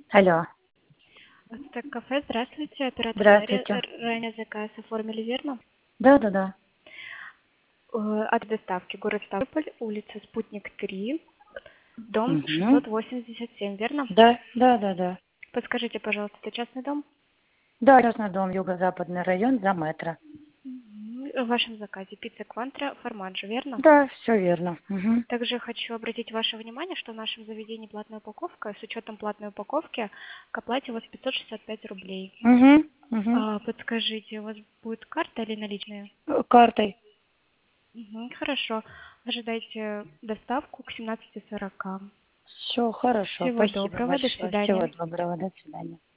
Алло, Это кафе, здравствуйте, оператор Дарья. здравствуйте. Ранее заказ оформили, верно? Да. От доставки город Ставрополь, улица Спутник 3, дом Угу. 687, верно? Да. Подскажите, пожалуйста, это частный дом? Да, частный дом, юго-западный район, за метро. В вашем заказе пицца Квантра, формаджо, верно? Да, все верно. Угу. Также хочу обратить ваше внимание, что в нашем заведении платная упаковка. С учетом платной упаковки к оплате у вас 565 рублей. Угу. Подскажите, у вас будет карта или наличные? Картой. Хорошо. Ожидайте доставку к 17:40. Все хорошо, Всего спасибо доброго, до большое. Всего свидания. доброго, до свидания.